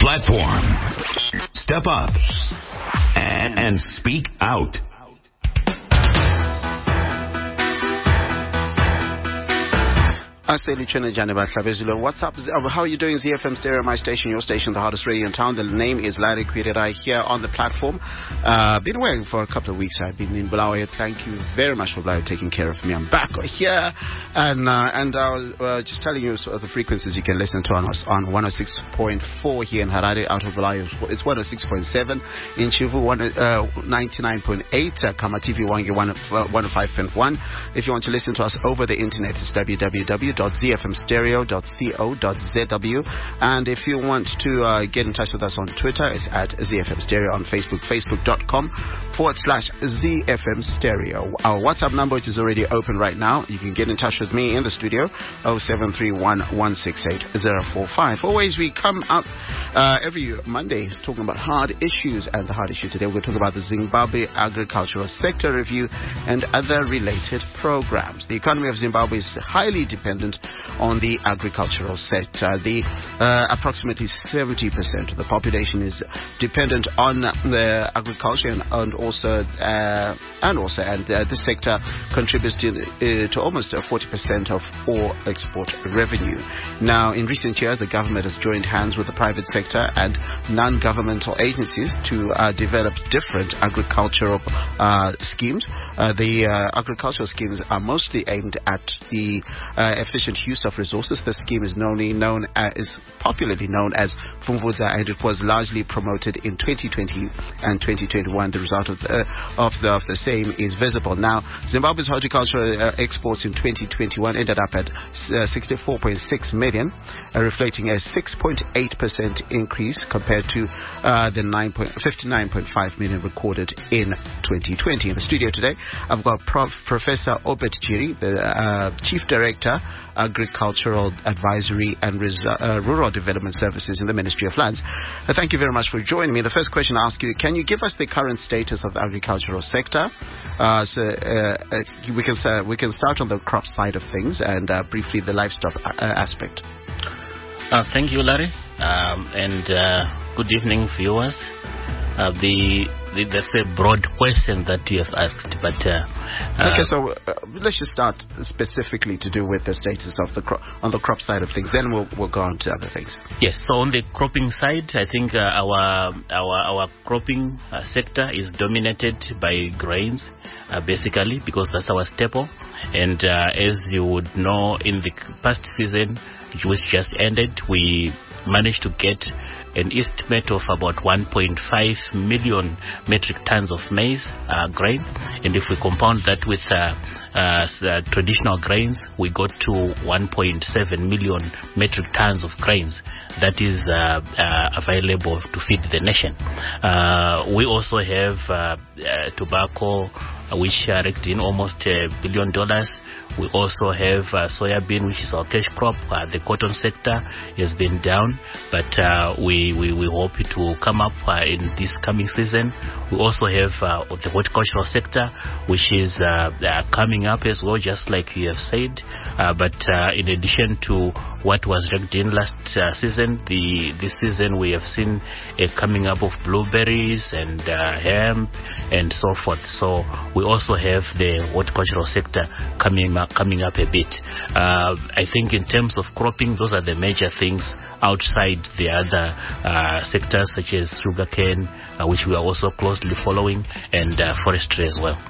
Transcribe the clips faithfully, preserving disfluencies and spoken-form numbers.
platform. Step up and, and speak out. What's up? How are you doing? Z F M Stereo, my station, your station, the hardest radio in town. The name is Larry Kwirerai here on the platform. Uh, been away for a couple of weeks. I've been in Bulawayo. Thank you very much for Bulawayo taking care of me. I'm back here, and uh, and I was uh, just telling you sort of the frequencies you can listen to on us on one oh six point four here in Harare. Out of Bulawayo, it's one oh six point seven in Chivu, one, uh, ninety-nine point eight. Uh, Kama T V Wangi one oh five point one. If you want to listen to us over the internet, it's w w w dot z f m stereo dot co dot z w, and if you want to uh, get in touch with us on Twitter, it's at Z F M Stereo. On Facebook, facebook.com forward slash ZFM Stereo. Our WhatsApp number, which is already open right now, you can get in touch with me in the studio, oh seven three one, one six eight, oh four five. Always, we come up uh, every Monday talking about hard issues, and the hard issue today, we're going to talk about the Zimbabwe Agricultural Sector Review and other related programs. The economy of Zimbabwe is highly dependent on the agricultural sector. The uh, approximately seventy percent of the population is dependent on the agriculture, and, and also uh, and also and uh, this sector contributes to, uh, to almost uh, forty percent of all export revenue. Now, in recent years, the government has joined hands with the private sector and non-governmental agencies to uh, develop different agricultural uh, schemes. Uh, the uh, agricultural schemes are mostly aimed at the uh, efficient use of resources. The scheme is known, known as, is popularly known as Fumvudza, and it was largely promoted in twenty twenty and twenty twenty-one. The result of the, of the, of the same is visible. Now, Zimbabwe's horticultural uh, exports in twenty twenty-one ended up at uh, sixty-four point six million, uh, reflecting a six point eight percent increase compared to uh, the fifty-nine point five million recorded in twenty twenty. In the studio today, I've got Prof Professor Obert Jiri, the uh, Chief Director, Agricultural Advisory and Res uh, Rural Development Services in the Ministry of Lands. Uh, thank you very much for joining me. The first question I ask you, can you give us the current status of the agricultural sector? Uh, so uh, we can uh, we can start on the crop side of things, and uh, briefly the livestock uh, aspect. Uh, thank you, Larry, um, and uh, good evening, viewers. Uh, the, the that's a broad question that you have asked, but uh, okay. So uh, let's just start specifically to do with the status of the crop on the crop side of things. Then we'll we'll go on to other things. Yes. So on the cropping side, I think uh, our our our cropping uh, sector is dominated by grains, uh, basically, because that's our staple. And uh, as you would know, in the past season, which just ended, we managed to get an estimate of about one point five million metric tons of maize uh, grain, and if we compound that with uh, uh, uh, traditional grains, we got to one point seven million metric tons of grains that is uh, uh, available to feed the nation. Uh, we also have uh, uh, tobacco, which uh, raked in almost a billion dollars. We also have uh, soybean, which is our cash crop. Uh, the cotton sector has been down, but uh, we, we, we hope to come up uh, in this coming season. We also have uh, the horticultural sector, which is uh, uh, coming up as well, just like you have said. Uh, but uh, in addition to what was raked in last uh, season, the this season we have seen a coming up of blueberries and uh, hemp and so forth. So we also have the horticultural sector coming up, coming up a bit. Uh, I think in terms of cropping, those are the major things outside the other uh, sectors such as sugarcane, uh, which we are also closely following, and uh, forestry as well.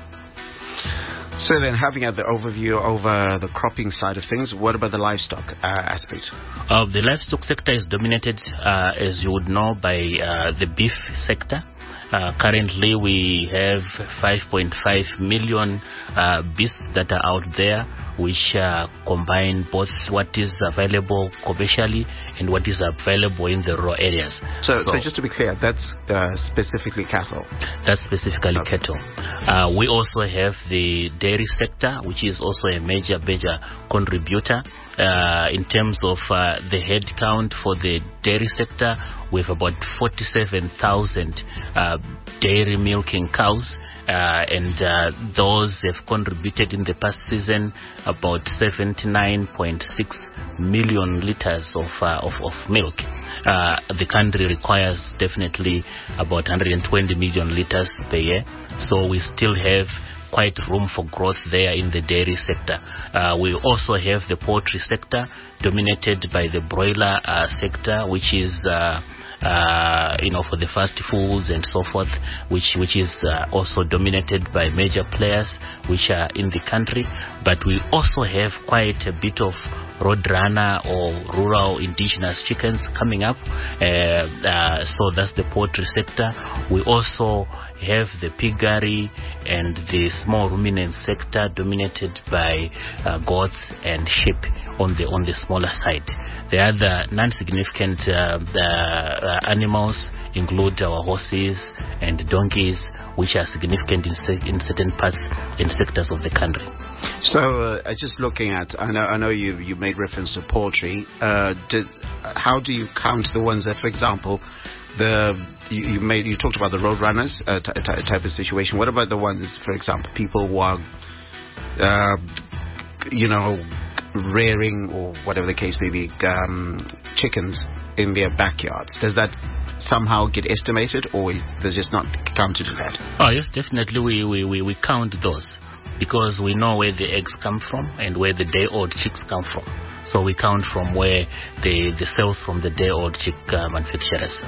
So then, having had the overview over the cropping side of things, what about the livestock uh, aspect? Uh, the livestock sector is dominated, uh, as you would know, by uh, the beef sector. Uh, currently, we have five point five million uh, beasts that are out there, which uh, combine both what is available commercially and what is available in the rural areas. So, so, so just to be clear, that's uh, specifically cattle? That's specifically okay. cattle. Uh, we also have the dairy sector, which is also a major, major contributor. Uh, in terms of uh, the head count for the dairy sector, we have about forty-seven thousand uh, dairy milking cows. Uh, and uh, those have contributed in the past season about seventy-nine point six million liters of, uh, of, of milk. Uh, the country requires definitely about one hundred twenty million liters per year. So we still have quite room for growth there in the dairy sector. Uh, we also have the poultry sector dominated by the broiler uh, sector, which is uh, uh, you know, for the fast foods and so forth, which which is uh, also dominated by major players which are in the country. But we also have quite a bit of roadrunner or rural indigenous chickens coming up. Uh, uh, so that's the poultry sector. We also have the piggery and the small ruminant sector dominated by uh, goats and sheep on the on the smaller side. The other non-significant uh, the, uh, animals include our horses and donkeys, which are significant in, in certain parts and sectors of the country. So, uh, just looking at, I know, I know you, you made reference to poultry. Uh, did, how do you count the ones that, for example, the you, you made you talked about the road runners uh, t- t- type of situation. What about the ones, for example, people who are, uh, you know, rearing or whatever the case may be, um, chickens in their backyards? Does that somehow get estimated, or is there just not counted to that? Oh yes, definitely we, we, we, we count those, because we know where the eggs come from and where the day-old chicks come from. So we count from where the, the sales from the day-old chick uh, manufacturers.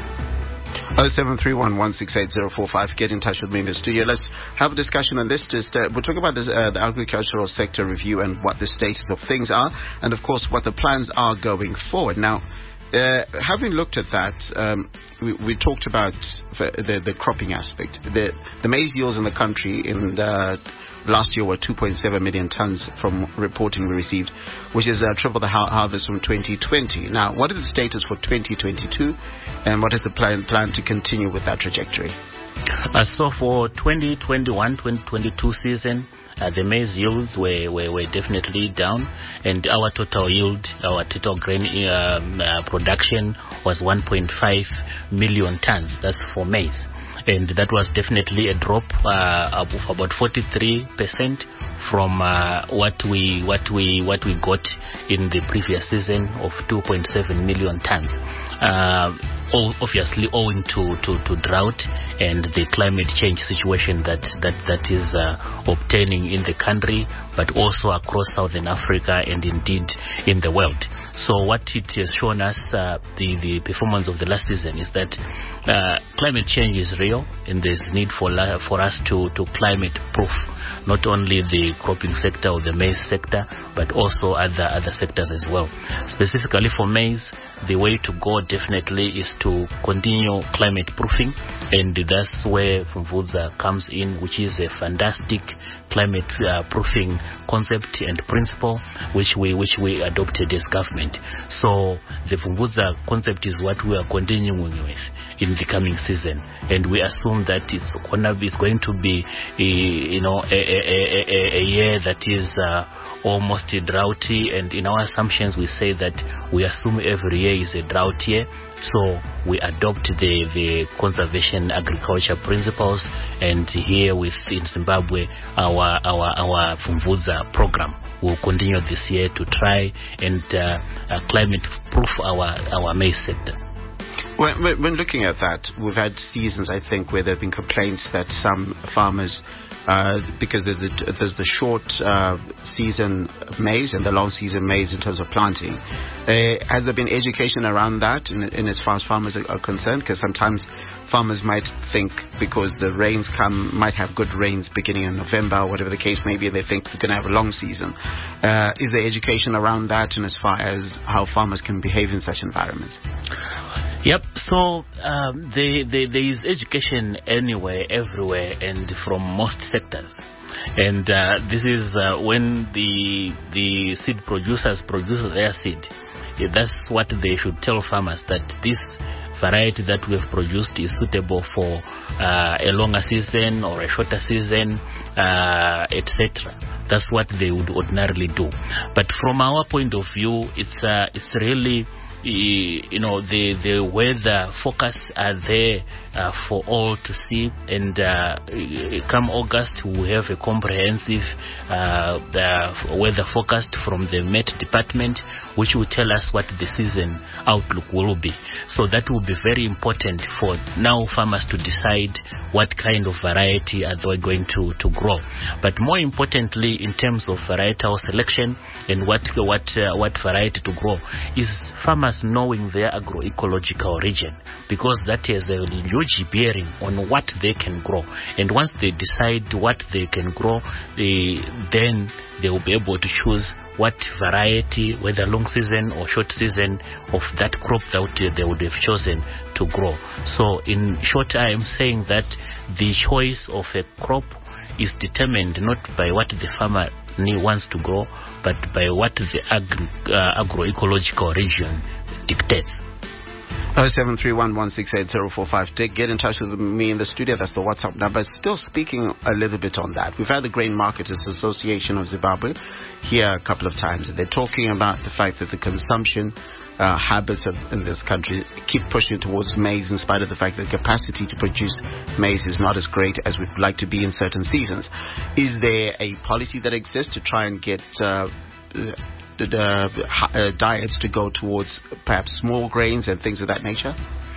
oh seven three one, one six eight zero four five. Get in touch with me in the studio. Let's have a discussion on this. Just uh, we'll talk about this, uh, the agricultural sector review and what the status of things are, and of course what the plans are going forward. Now, Uh, having looked at that, um, we, we talked about the, the, the cropping aspect. The, the maize yields in the country in the last year were two point seven million tons from reporting we received, which is uh, triple the ha- harvest from twenty twenty. Now, what is the status for twenty twenty-two, and what is the plan, plan to continue with that trajectory? Uh, so for twenty twenty-one twenty twenty-two season, uh, the maize yields were, were, were definitely down, and our total yield, our total grain um, uh, production was one point five million tons. That's for maize, and that was definitely a drop uh, of about forty-three percent from uh, what we what we what we got in the previous season of two point seven million tons. Uh, obviously owing to, to, to drought and the climate change situation that that, that is uh, obtaining in the country, but also across Southern Africa and indeed in the world. So what it has shown us, uh, the, the performance of the last season, is that uh, climate change is real, and there's need for la- for us to, to climate proof not only the cropping sector or the maize sector, but also other other sectors as well. Specifically for maize, the way to go definitely is to continue climate proofing, and that's where Fumvudza comes in, which is a fantastic climate uh, proofing concept and principle which we which we adopted as government. So the Fumvudza concept is what we are continuing with in the coming season, and we assume that it's gonna be, it's going to be a, you know a, a, a, a year that is uh, almost droughty, and in our assumptions we say that we assume every year is a drought year. So we adopt the, the conservation agriculture principles, and here with in Zimbabwe our our our Fumvudza program will continue this year to try and uh, uh, climate proof our our maize sector. When, when looking at that, we've had seasons, I think, where there have been complaints that some farmers, uh, because there's the, there's the short uh, season maize and the long season maize in terms of planting. Uh, has there been education around that in, in as far as farmers are, are concerned? Because sometimes farmers might think because the rains come, might have good rains beginning in November or whatever the case may be, they think they're going to have a long season. Uh, is there education around that, and as far as how farmers can behave in such environments? Yep. So um, the, the, there is education anywhere, everywhere, and from most sectors. And uh, this is uh, when the the seed producers produce their seed. Yeah, that's what they should tell farmers, that this variety that we have produced is suitable for uh, a longer season or a shorter season, uh, et cetera. That's what they would ordinarily do. But from our point of view, it's uh, it's really you know, the the weather forecasts are there uh, for all to see, and uh, come August we have a comprehensive uh, the weather forecast from the Met Department, which will tell us what the season outlook will be. So that will be very important for now farmers to decide what kind of variety are they going to, to grow. But more importantly, in terms of varietal selection and what what uh, what variety to grow, is farmers knowing their agroecological region, because that has a huge bearing on what they can grow. And once they decide what they can grow, they, then they will be able to choose what variety, whether long season or short season, of that crop that they would have chosen to grow. So in short, I am saying that the choice of a crop is determined not by what the farmer wants to grow, but by what the agri, uh, agroecological region dictates. oh seven three one, one six eight zero four five. Dick, get in touch with me in the studio. That's the WhatsApp number. Still speaking a little bit on that. We've had the Grain Marketers Association of Zimbabwe here a couple of times, and they're talking about the fact that the consumption uh, habits of, in this country keep pushing towards maize, in spite of the fact that the capacity to produce maize is not as great as we'd like to be in certain seasons. Is there a policy that exists to try and get uh, the uh, diets to go towards perhaps small grains and things of that nature?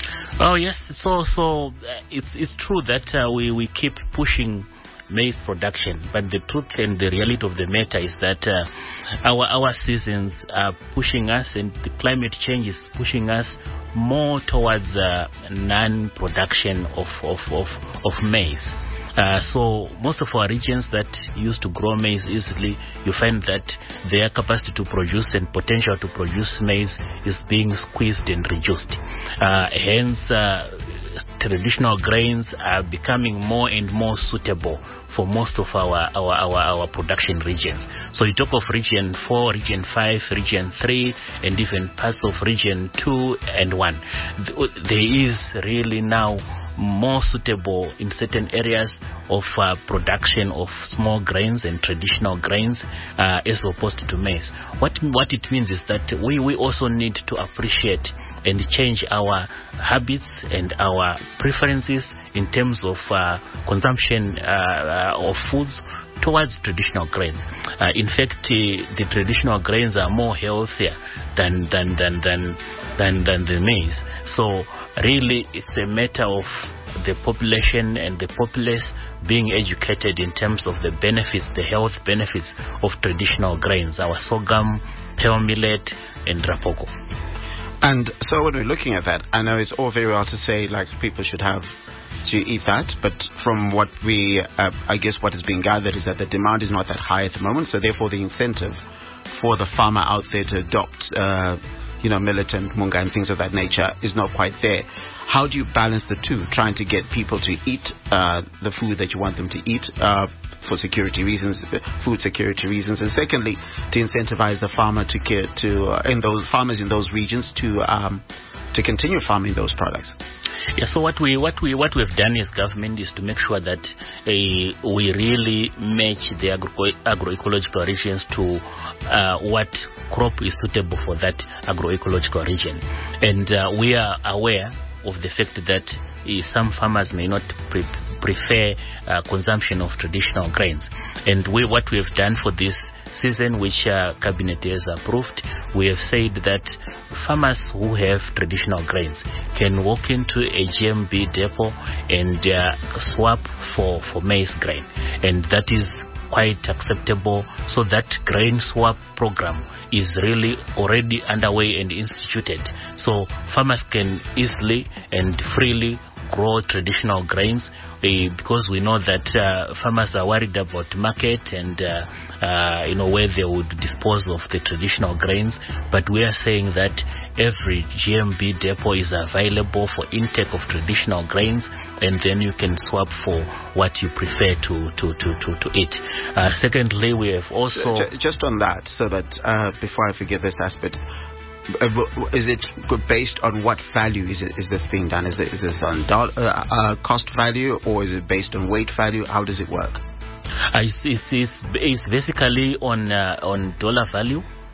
Oh yes, so so uh, it's it's true that uh, we we keep pushing maize production, but the truth and the reality of the matter is that uh, our our seasons are pushing us, and the climate change is pushing us more towards uh, non-production of of of, of maize. Uh, so most of our regions that used to grow maize easily, you find that their capacity to produce and potential to produce maize is being squeezed and reduced. Uh, hence, uh, traditional grains are becoming more and more suitable for most of our, our, our, our production regions. So you talk of region four, region five, region three, and even parts of region two and one. There is really now more suitable in certain areas of uh, production of small grains and traditional grains uh, as opposed to maize. What what it means is that we, we also need to appreciate and change our habits and our preferences in terms of uh, consumption uh, uh, of foods towards traditional grains. Uh, in fact, uh, the traditional grains are more healthier than than than than than, than the maize. So really, it's a matter of the population and the populace being educated in terms of the benefits, the health benefits of traditional grains, our sorghum, pearl millet, and rapogo. And so when we're looking at that, I know it's all very well to say like people should have to eat that, but from what we, uh, I guess what is being gathered is that the demand is not that high at the moment, so therefore the incentive for the farmer out there to adopt uh, you know, millet and munga and things of that nature is not quite there. How do you balance the two, trying to get people to eat uh, the food that you want them to eat uh, for security reasons, food security reasons, and secondly, to incentivize the farmer to get to uh, in those farmers in those regions to um, to continue farming those products? Yeah, so what we what we what we've done as government is to make sure that uh, we really match the agro- agroecological regions to uh, what crop is suitable for that agroecological region, and uh, we are aware of the fact that uh, some farmers may not pre- prefer uh, consumption of traditional grains, and we what we have done for this season, which uh, cabinet has approved, we have said that farmers who have traditional grains can walk into a G M B depot and uh, swap for, for maize grain, and that is quite acceptable. So that grain swap program is really already underway and instituted, so farmers can easily and freely grow traditional grains, uh, because we know that uh, farmers are worried about market and uh, uh, you know, where they would dispose of the traditional grains. But we are saying that every G M B depot is available for intake of traditional grains, and then you can swap for what you prefer to to to to, to eat. Uh, secondly, we have also just on that, so that uh, before I forget this aspect. Is it based on what value is it is this being done? Is, it, is this on dollar, uh, uh, cost value, or is it based on weight value? How does it work? Uh, it's, it's, it's, it's basically on uh, on dollar value.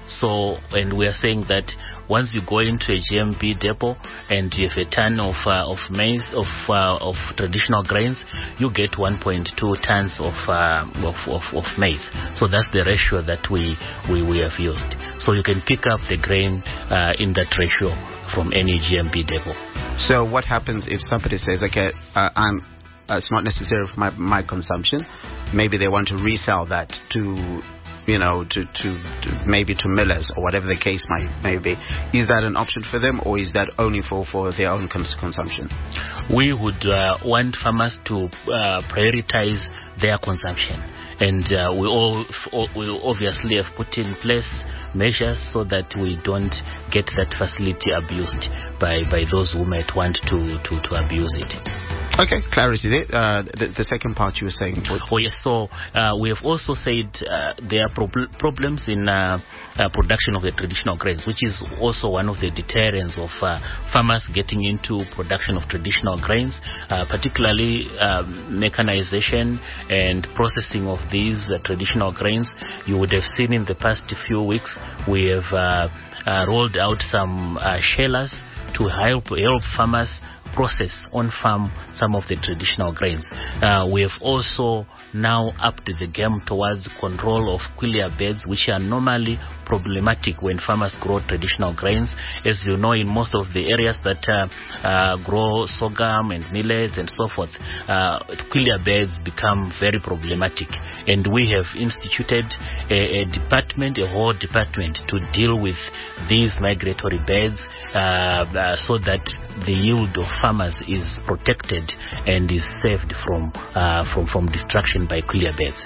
So, and we are saying that once you go into a G M B depot and you have a ton of uh, of maize of uh, of traditional grains, you get one point two tons of, uh, of of of maize. So that's the ratio that we we, we have used. So you can pick up the grain uh, in that ratio from any G M B depot. So what happens if somebody says, okay, uh, I'm uh, it's not necessary for my my consumption. Maybe they want to resell that to, you know, to, to, to maybe to millers or whatever the case might may be. Is that an option for them, or is that only for, for their own cons- consumption? We would uh, want farmers to uh, prioritize their consumption, and uh, we all f- we obviously have put in place measures so that we don't get that facility abused by, by those who might want to, to, to abuse it. Okay, clarity there. Uh, the, the second part you were saying. Oh yes, so uh, we have also said uh, there are prob- problems in uh, uh, production of the traditional grains, which is also one of the deterrents of uh, farmers getting into production of traditional grains, uh, particularly uh, mechanization and processing of these uh, traditional grains. You would have seen in the past few weeks we have uh, uh, rolled out some uh, shellers to help help farmers process on farm some of the traditional grains. Uh, we have also now upped the game towards control of quillia beds, which are normally problematic when farmers grow traditional grains. As you know, in most of the areas that uh, uh, grow sorghum and millets and so forth, uh, quillia beds become very problematic. And we have instituted a, a department, a whole department, to deal with these migratory beds uh, uh, so that the yield of farmers is protected and is saved from uh, from from destruction by quillia beds.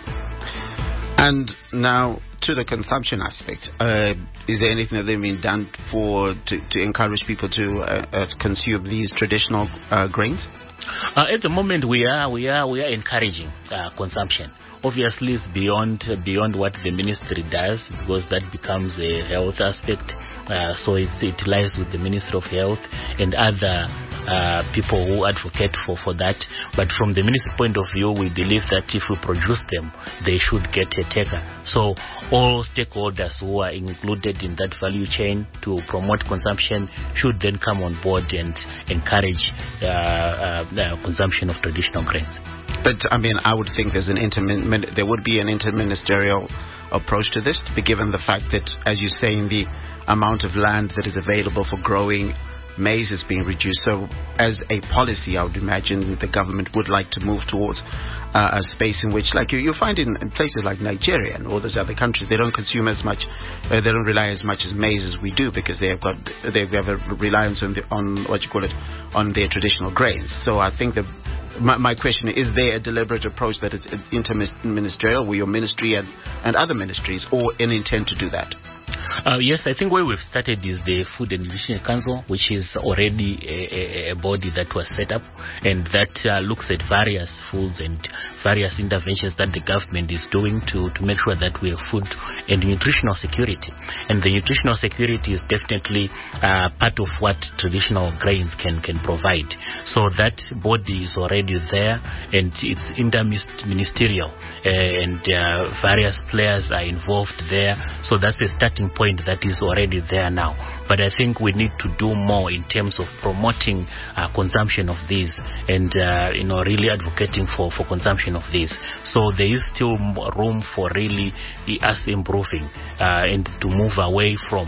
And now to the consumption aspect, uh, is there anything that they've been done for to, to encourage people to uh, uh, consume these traditional uh, grains? Uh, at the moment, we are we are we are encouraging uh, consumption. Obviously, it's beyond uh, beyond what the ministry does, because that becomes a health aspect. Uh, so it's, it lies with the Ministry of Health and other uh, people who advocate for, for that. But from the ministry point of view, we believe that if we produce them, they should get a taker. So all stakeholders who are included in that value chain to promote consumption should then come on board and encourage uh, uh, the consumption of traditional grains. But I mean, I would think there's an intermin- there would be an interministerial approach to this, to be given the fact that, as you say, in the amount of land that is available for growing maize is being reduced. So as a policy, I would imagine the government would like to move towards uh, a space in which, like you, you find in, in places like Nigeria and all those other countries, they don't consume as much, uh, they don't rely as much as maize as we do, because they have got, they have a reliance on, the, on what you call it, on their traditional grains. So I think that My, my question is, is there a deliberate approach that is interministerial with your ministry and, and other ministries, or an intent to do that? Uh, yes, I think where we've started is the Food and Nutrition Council, which is already a, a, a body that was set up and that uh, looks at various foods and various interventions that the government is doing to, to make sure that we have food and nutritional security. And the nutritional security is definitely uh, part of what traditional grains can, can provide. So that body is already there, and it's interministerial, uh, and uh, various players are involved there. So that's the starting point that is already there now. But I think we need to do more in terms of promoting uh, consumption of these, and uh, you know, really advocating for, for consumption of these. So there is still room for really us improving uh, and to move away from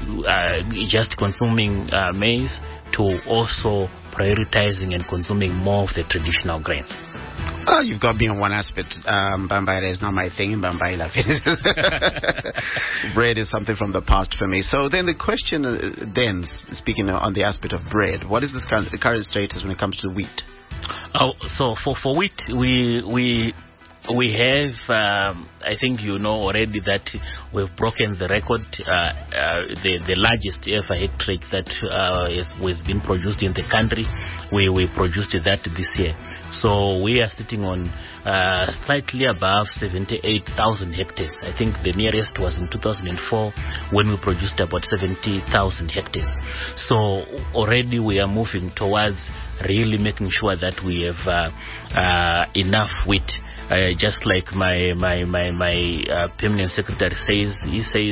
uh, just consuming uh, maize to also prioritizing and consuming more of the traditional grains. Oh, you've got me on one aspect. Um, Bambaila is not my thing. Bambaila. Bread is something from the past for me. So then the question, uh, then, speaking on the aspect of bread, what is the current, the current status when it comes to wheat? Oh, so for, for wheat, we we we have, um, I think you know already that we've broken the record, uh, uh, the, the largest ever hectare that uh, has, has been produced in the country. We, we produced that this year. So we are sitting on uh, slightly above seventy-eight thousand hectares. I think the nearest was in two thousand four when we produced about seventy thousand hectares. So already we are moving towards really making sure that we have uh, uh, enough wheat. Uh, just like my my my, my uh, permanent secretary says, he says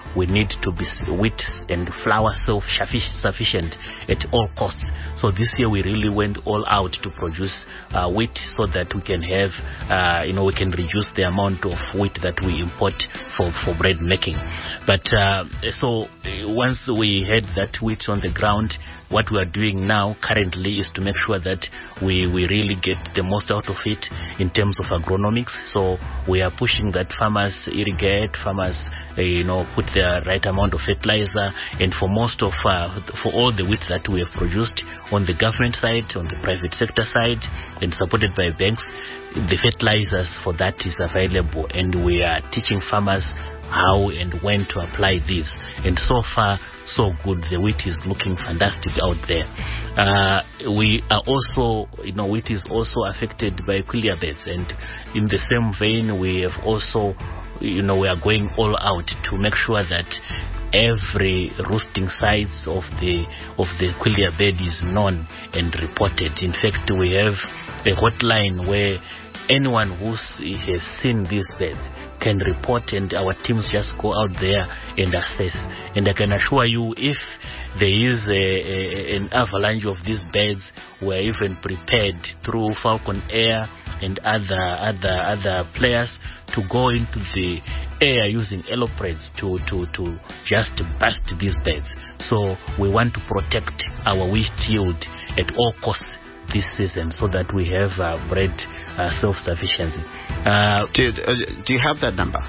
we need to be wheat and flour self-sufficient at all costs. So this year we really went all out to produce uh, wheat so that we can have, uh, you know, we can reduce the amount of wheat that we import for, for bread making. But uh, so once we had that wheat on the ground, what we are doing now currently is to make sure that we, we really get the most out of it in terms of agronomics. So we are pushing that farmers irrigate, farmers uh, you know, put the right amount of fertilizer, and for most of uh, for all the wheat that we have produced on the government side, on the private sector side, and supported by banks, the fertilizers for that is available, and we are teaching farmers how and when to apply these. And so far, so good. The wheat is looking fantastic out there. Uh, we are also, you know, wheat is also affected by quillia beds, and in the same vein, we have also, you know, we are going all out to make sure that every roosting sites of the of the quillia bed is known and reported. In fact, we have a hotline where anyone who has seen these beds can report, and our teams just go out there and assess. And I can assure you, if there is a, a, an avalanche of these beds, we're even prepared through Falcon Air and other other other players to go into the air using Elopreds to, to, to just bust these beds. So we want to protect our wheat yield at all costs this season, so that we have uh, bread uh, self-sufficiency. Uh, do, uh, do you have that number?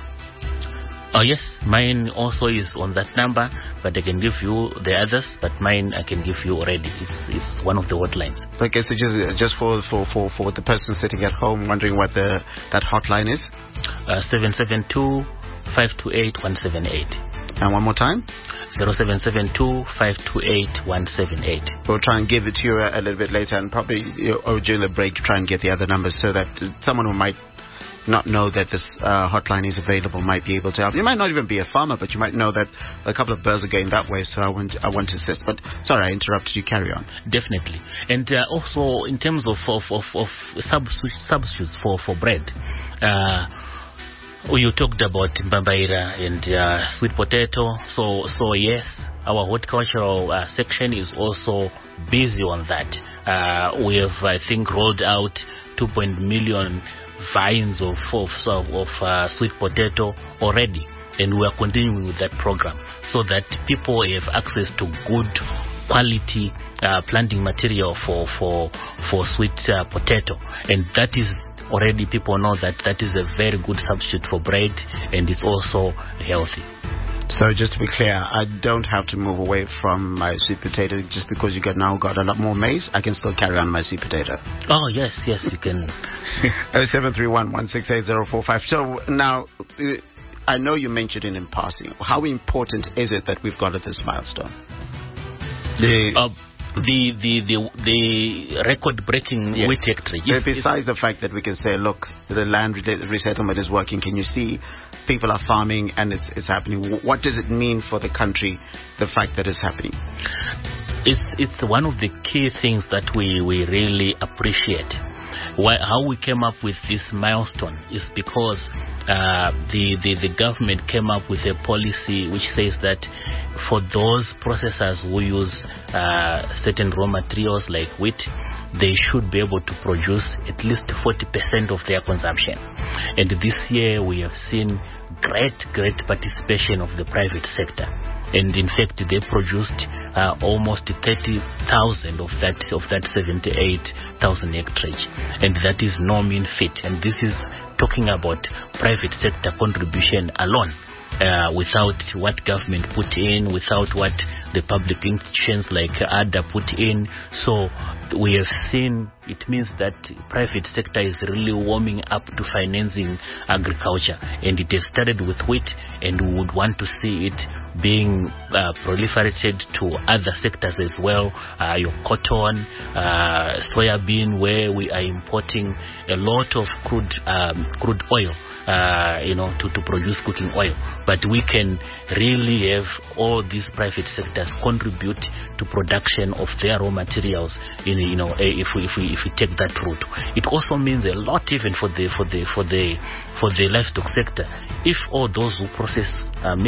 Oh yes, mine also is on that number, but I can give you the others, but mine I can give you already. It's, it's one of the hotlines. Okay, so just just for, for, for, for the person sitting at home wondering what the that hotline is? Uh, seven seven two, five two eight, one seven eight. And one more time? zero seven seven two, five two eight, one seven eight. We'll try and give it to you a, a little bit later, and probably you know, or during the break try and get the other numbers, so that someone who might not know that this uh, hotline is available might be able to help. You might not even be a farmer, but you might know that a couple of birds are going that way, so I want I want to assist. But sorry, I interrupted you. Carry on. Definitely. And uh, also in terms of of, of, of substitutes for, for bread, uh, you talked about mbambaira and uh, sweet potato. So, so yes, our horticultural uh, section is also busy on that. Uh, we have, I think, rolled out two point million vines of of, of uh, sweet potato already, and we are continuing with that program so that people have access to good quality uh, planting material for for for sweet uh, potato, and that is already people know that that is a very good substitute for bread, and it's also healthy. So just to be clear, I don't have to move away from my sweet potato just because you got now got a lot more maize. I can still carry on my sweet potato. Oh yes, yes, you can. oh seven three one, one six eight zero four five. So now, I know you mentioned it in passing. How important is it that we've got to this milestone? The uh, The the the, the record-breaking yes. wheat hectare. Yes, besides the fact that we can say, look, the land resettlement is working. Can you see people are farming and it's it's happening? What does it mean for the country, the fact that it's happening? It's it's one of the key things that we, we really appreciate. Why, how we came up with this milestone is because uh, the, the the government came up with a policy which says that for those processors who use uh, certain raw materials like wheat, they should be able to produce at least forty percent of their consumption. And this year we have seen great, great participation of the private sector. And in fact, they produced uh, almost thirty thousand of that of that seventy-eight thousand hectares, and that is no mean feat. And this is talking about private sector contribution alone, uh, without what government put in, without what the public institutions like A D A put in. So we have seen, it means that private sector is really warming up to financing agriculture, and it has started with wheat, and we would want to see it being uh, proliferated to other sectors as well. Uh, your cotton, uh, soybean, where we are importing a lot of crude um, crude oil, uh, you know, to, to produce cooking oil. But we can really have all these private sectors contribute to production of their raw materials. In you know, if we if we if we take that route, it also means a lot even for the for the for the for the livestock sector. If all those who process uh, milk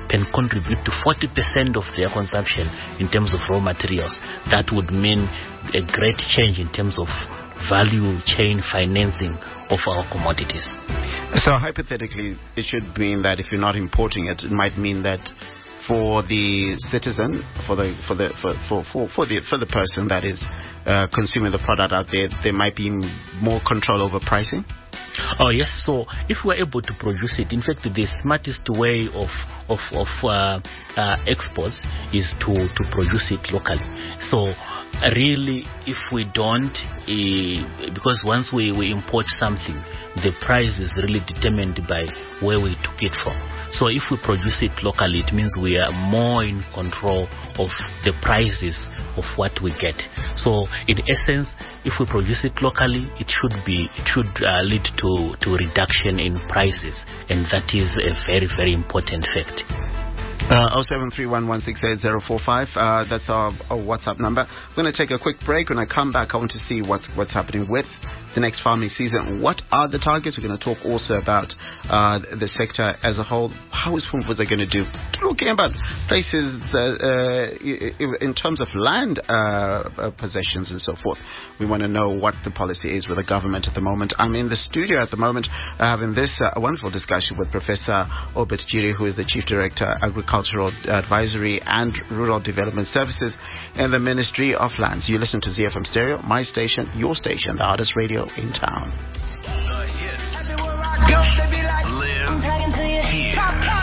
can contribute to forty percent of their consumption in terms of raw materials, that would mean a great change in terms of value chain financing of our commodities. So hypothetically, it should mean that if you're not importing it, it might mean that for the citizen, for the for the for for for, for the for the person that is uh, consuming the product out there, there might be more control over pricing. Oh yes. So if we're able to produce it, in fact, the smartest way of of of uh, uh, exports is to to produce it locally. So really, if we don't, uh, because once we, we import something, the price is really determined by where we took it from. So if we produce it locally, it means we are more in control of the prices of what we get. So in essence, if we produce it locally, it should be it should uh, lead to to reduction in prices, and that is a very very important fact. Uh, oh seven three one one six eight zero four five. Uh, that's our, our WhatsApp number. We're going to take a quick break. When I come back, I want to see what's what's happening with the next farming season. What are the targets? We're going to talk also about uh, the sector as a whole. How is Fumvuza going to do? Talking about places that, uh, in terms of land uh, possessions and so forth. We want to know what the policy is with the government at the moment. I'm in the studio at the moment uh, having this uh, wonderful discussion with Professor Obert Jiri, who is the Chief Director, Agricultural Advisory and Rural Development Services in the Ministry of Lands. You listen to Z F M Stereo, my station, your station, the hardest radio in town. The hits live here.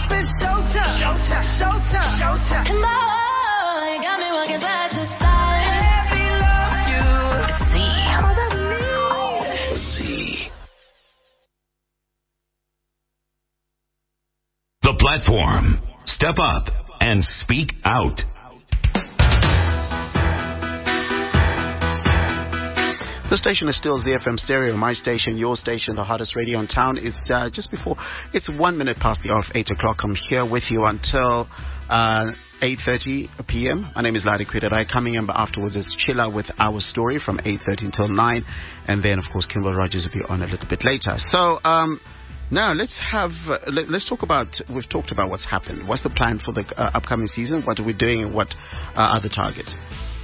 Come on, you got me walking side to side. Z. Z. The platform. Step up and speak out. The station is still Z F M Stereo, my station, your station, the hottest radio in town. It's uh, just before, it's one minute past the hour of eight o'clock. I'm here with you until uh, eight thirty p.m. My name is Ladi Kwiderai. Coming in afterwards is Chilla with Our Story from eight thirty until nine. And then, of course, Kimball Rogers will be on a little bit later. So, um... Now, let's have, uh, let, let's talk about, we've talked about what's happened. What's the plan for the uh, upcoming season? What are we doing and what uh, are the targets?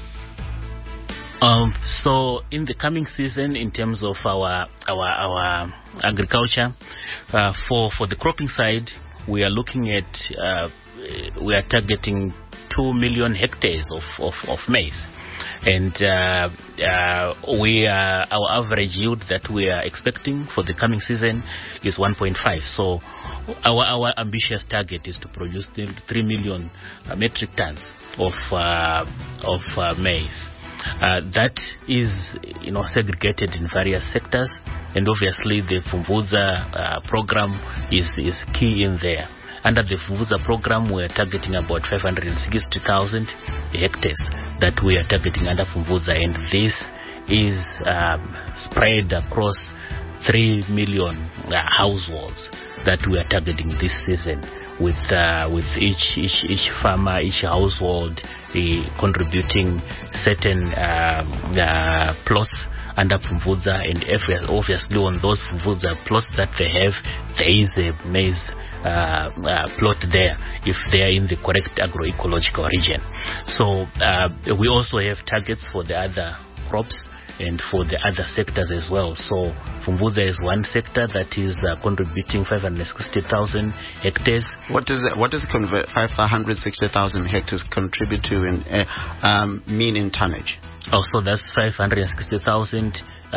Um, so, in the coming season, in terms of our our, our agriculture, uh, for, for the cropping side, we are looking at, uh, we are targeting two million hectares of, of, of maize. And uh, uh, we uh, our average yield that we are expecting for the coming season is one point five. So our our ambitious target is to produce three million uh, metric tons of uh, of uh, maize. Uh, that is, you know, segregated in various sectors, and obviously the Fumvuza uh, program is is key in there. Under the Fumvuza program, we are targeting about five hundred sixty thousand hectares that we are targeting under Fumvuza, and this is um, spread across three million uh, households that we are targeting this season, with uh, with each, each each farmer, each household uh, contributing certain um, uh, plots under Fumvuza, and obviously on those Fumvuza plots that they have, there is a maize Uh, uh, plot there if they are in the correct agroecological region. So uh, we also have targets for the other crops and for the other sectors as well. So Fumvuza is one sector that is uh, contributing five hundred sixty thousand hectares. What does that, what does convert five hundred sixty thousand hectares contribute to in uh, um, mean in tonnage? Oh, so that's five hundred sixty thousand uh,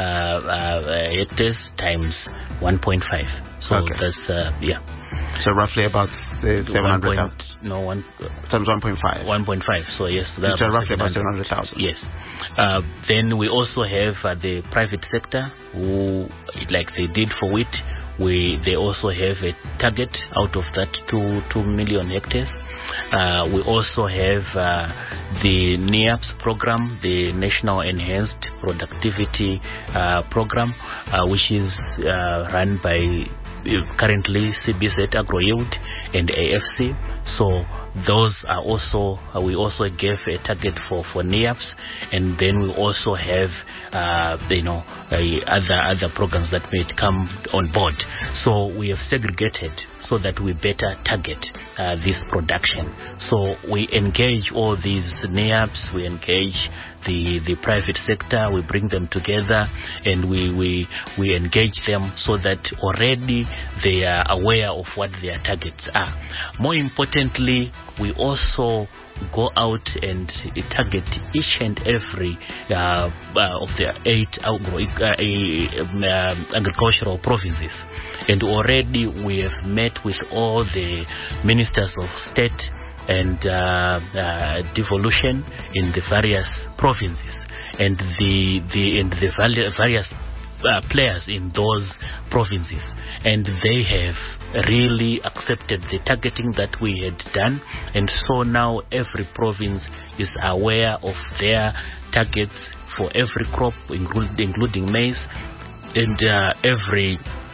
uh, hectares times one point five. So okay. that's uh, yeah. So roughly about uh, seven hundred thousand. No, one times one point five. One point five. So yes, so it's roughly about seven hundred thousand. Yes. Uh, then we also have uh, the private sector, who, like they did for wheat, we they also have a target out of that two two million hectares. Uh, we also have uh, the NEAPS program, the National Enhanced Productivity uh, Program, uh, which is uh, run by currently C B Z AgroYield and A F C. So those are also uh, we also gave a target for for N I A Ps, and then we also have uh, you know uh, other other programs that may come on board. So we have segregated so that we better target uh, this production. So we engage all these N I A Ps, we engage the the private sector, we bring them together, and we we we engage them so that already they are aware of what their targets are. More importantly, we also go out and target each and every uh, uh, of the eight agro, uh, uh, agricultural provinces, and already we have met with all the ministers of state and uh, uh, devolution in the various provinces, and the the and the various Uh, players in those provinces, and they have really accepted the targeting that we had done, and so now every province is aware of their targets for every crop, including, including maize, and uh, every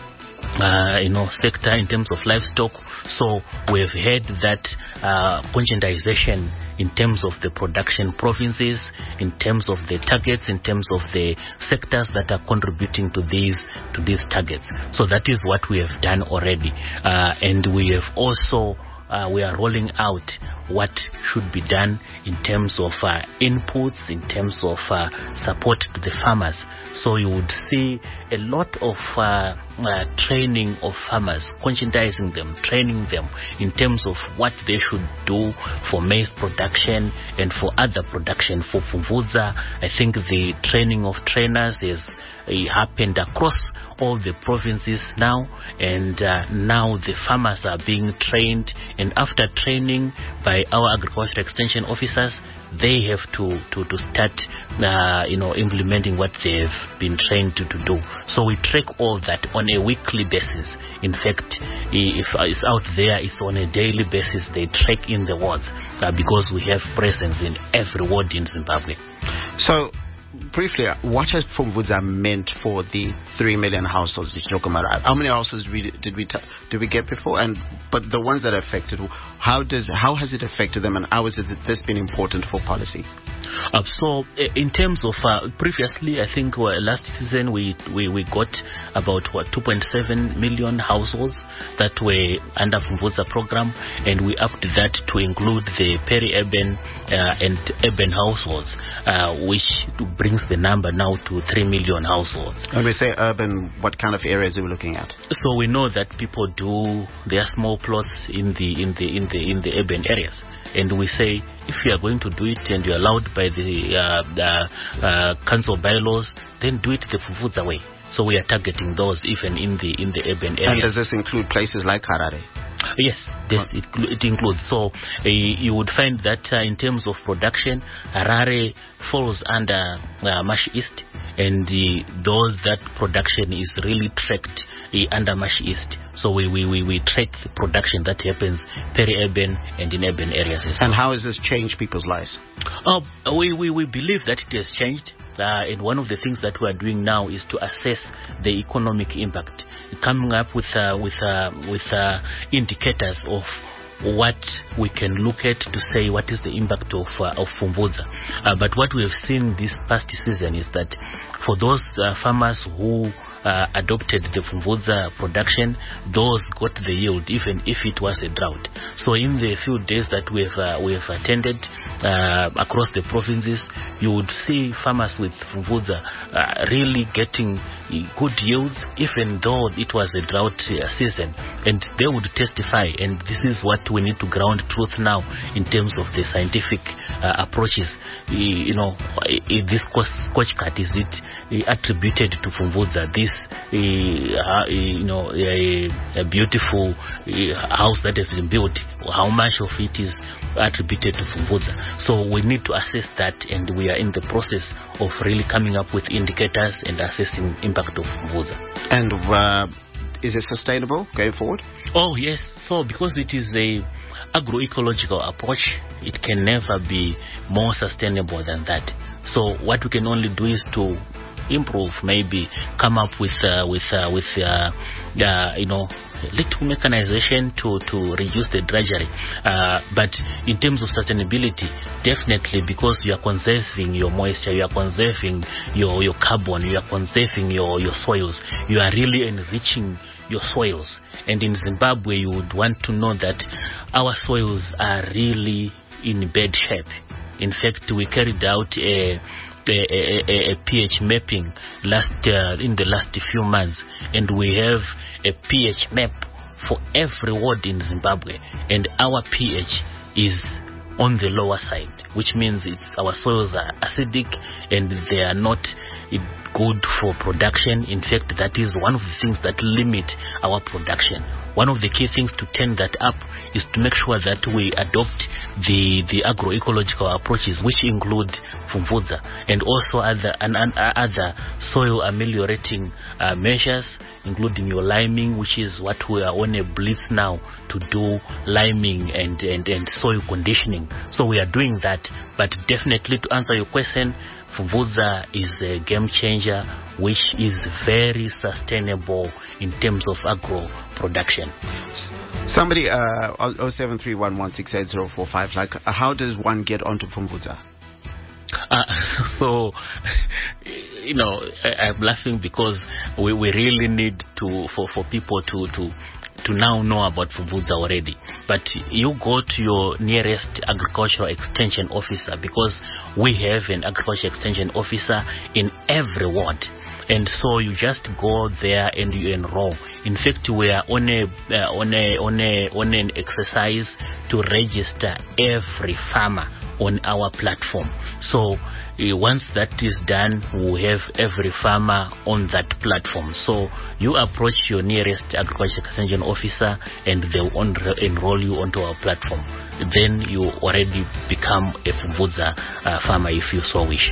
Uh, you know, sector in terms of livestock. So we've had that uh, conscientization in terms of the production provinces, in terms of the targets, in terms of the sectors that are contributing to these to these targets. So that is what we have done already, uh, and we have also uh, we are rolling out what should be done in terms of uh, inputs, in terms of uh, support to the farmers. So you would see a lot of uh, uh, training of farmers, conscientizing them, training them in terms of what they should do for maize production and for other production. For Pfumvudza, I think the training of trainers has uh, happened across all the provinces now, and uh, now the farmers are being trained, and after training by our agriculture extension officers, they have to to, to start uh, you know implementing what they've been trained to, to do. So we track all that on a weekly basis. In fact, if it's out there, it's on a daily basis. They track in the wards uh, because we have presence in every ward in Zimbabwe. So briefly, what has Pfumvudza meant for the three million households that you talk about? How many households did we did we, did we get before? And but the ones that are affected, how does how has it affected them, and how has it, this been important for policy? Uh, so, in terms of uh, previously, I think uh, last season we, we, we got about what two point seven million households that were under Pfumvudza program, and we upped that to include the peri-urban uh, and urban households, uh, which brings the number now to three million households. When we say urban, what kind of areas are we looking at? So we know that people do their small plots in the in the in the in the urban areas, and we say if you are going to do it and you're allowed by the, uh, the uh, council bylaws, then do it the Pfumvudza way. So we are targeting those even in the in the urban areas. And does this include places like Harare? Yes, this, it, it includes. So uh, you would find that uh, in terms of production, Harare falls under uh, Mash East, and uh, those that production is really tracked uh, under Mash East. So we, we, we, we track production that happens peri-urban and in urban areas. As well. And how has this changed people's lives? Uh, we, we, we believe that it has changed. Uh, and one of the things that we are doing now is to assess the economic impact, coming up with uh, with uh, with uh, indicators of what we can look at to say what is the impact of uh, of Pfumvudza. Uh, but what we have seen this past season is that for those uh, farmers who Uh, adopted the Pfumvudza production, those got the yield even if it was a drought. So in the few days that we have uh, we have attended uh, across the provinces, you would see farmers with Pfumvudza uh, really getting good yields even though it was a drought uh, season, and they would testify. And this is what we need to ground truth now in terms of the scientific uh, approaches. You know, this scorch cut, is it attributed to Pfumvudza? This A, uh, you know, a, a beautiful uh, house that has been built, how much of it is attributed to Pfumvudza? So we need to assess that, and we are in the process of really coming up with indicators and assessing impact of Pfumvudza. And uh, is it sustainable going forward? Oh yes. So because it is the agroecological approach, it can never be more sustainable than that. So what we can only do is to improve, maybe come up with uh, with uh, with uh, uh, you know, little mechanization to, to reduce the drudgery. Uh, but in terms of sustainability, definitely, because you are conserving your moisture, you are conserving your, your carbon, you are conserving your, your soils, you are really enriching your soils. And in Zimbabwe, you would want to know that our soils are really in bad shape. In fact, we carried out a A, a, a pH mapping last uh, in the last few months, and we have a pH map for every ward in Zimbabwe, and our pH is on the lower side, which means it's, our soils are acidic and they are not good for production. In fact, that is one of the things that limit our production. One of the key things to turn that up is to make sure that we adopt the, the agroecological approaches, which include Pfumvudza and also other and, and other soil ameliorating uh, measures, including your liming, which is what we are on a blitz now to do, liming and, and, and soil conditioning. So we are doing that, but definitely to answer your question, Pfumvudza is a game changer, which is very sustainable in terms of agro production. Somebody, uh, oh seven three one one six eight zero four five, like, uh, how does one get onto Pfumvudza? Uh, so, you know, I, I'm laughing because we, we really need to for, for people to, to to now know about Pfumvudza already. But you go to your nearest agricultural extension officer, because we have an agricultural extension officer in every ward. And so you just go there and you enroll. In fact, we are on a uh, on a on a on an exercise to register every farmer on our platform. So uh, once that is done, we have every farmer on that platform. So you approach your nearest agriculture extension officer and they will enro- enroll you onto our platform. Then you already become a Pfumvudza uh, farmer if you so wish.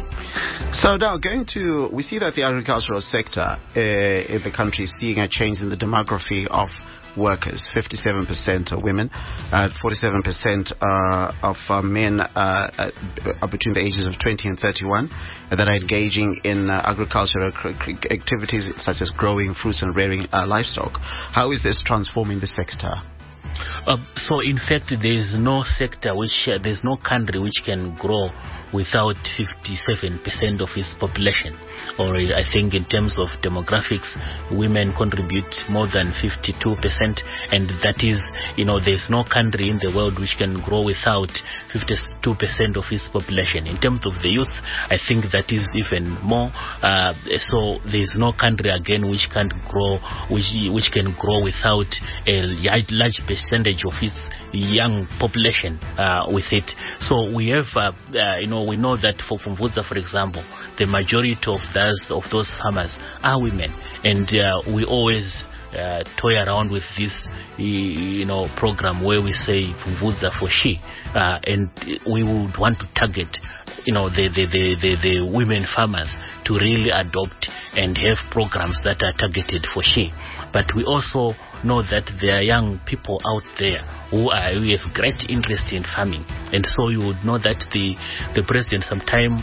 So now going to, we see that the agricultural sector uh, in the country is seeing a change in the demography of workers. fifty-seven percent are women, uh, forty-seven percent uh, of uh, men uh, uh, are between the ages of twenty and thirty-one uh, that are engaging in uh, agricultural activities such as growing fruits and rearing uh, livestock. How is this transforming the sector? Uh, so in fact, there is no sector which, uh, there is no country which can grow without fifty-seven percent of its population. Or I think in terms of demographics, women contribute more than fifty-two percent, and that is, you know, there is no country in the world which can grow without fifty-two percent of its population. In terms of the youth, I think that is even more. Uh, so there is no country again which can grow, which which can grow without a large percentage of its young population uh, with it. So we have, uh, uh, you know, we know that for Pfumvudza, for example, the majority of those of those farmers are women, and uh, we always uh, toy around with this, you know, program where we say Pfumvudza for she, uh, and we would want to target, you know, the the, the the the women farmers to really adopt and have programs that are targeted for she. But we also know that there are young people out there who are who have great interest in farming, and so you would know that the the president sometime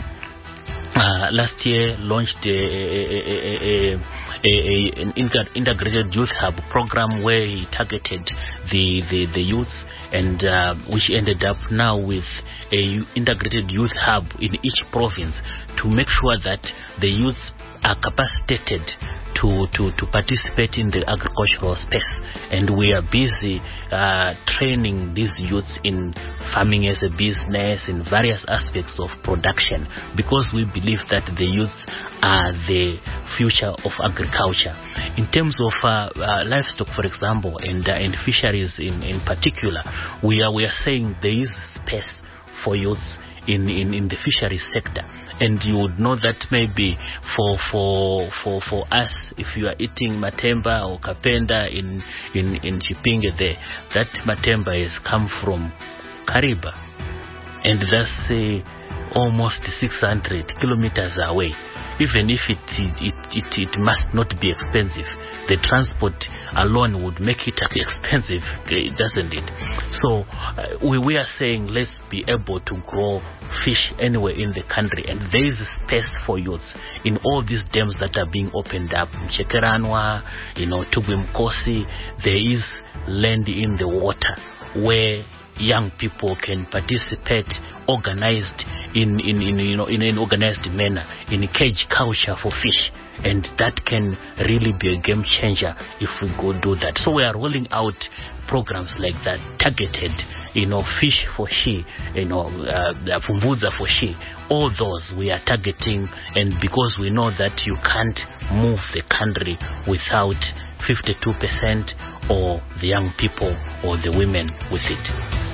uh, last year launched a, a, a, a, a, an integrated youth hub program where he targeted the the, the youths, and uh, which ended up now with a integrated youth hub in each province to make sure that the youths are capacitated to, to, to participate in the agricultural space. And we are busy uh, training these youths in farming as a business, in various aspects of production, because we believe that the youths are the future of agriculture. In terms of uh, uh, livestock, for example, and, uh, and fisheries in, in particular, we are, we are saying there is space for youths in, in, in the fisheries sector. And you would know that maybe for for for for us, if you are eating matemba or kapenda in in in Chipinge there, that matemba has come from Kariba, and that's uh, almost six hundred kilometers away. even if it it, it it must not be expensive, the transport alone would make it expensive, doesn't it? So uh, we, we are saying let's be able to grow fish anywhere in the country, and there is space for youth in all these dams that are being opened up. Mchekeranwa, you know, Tugwimkosi, there is land in the water where young people can participate organized in, in, in you know in an organized manner in cage culture for fish, and that can really be a game changer if we go do that. So we are rolling out programs like that, targeted, you know, fish for she, you know, uh, Pumbuza for she. All those we are targeting, and because we know that you can't move the country without fifty-two percent or the young people or the women with it.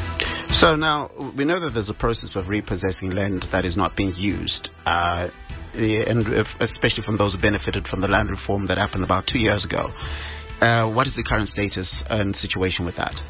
So now we know that there's a process of repossessing land that is not being used, uh, and if, especially from those who benefited from the land reform that happened about two years ago. Uh, what is the current status and situation with that?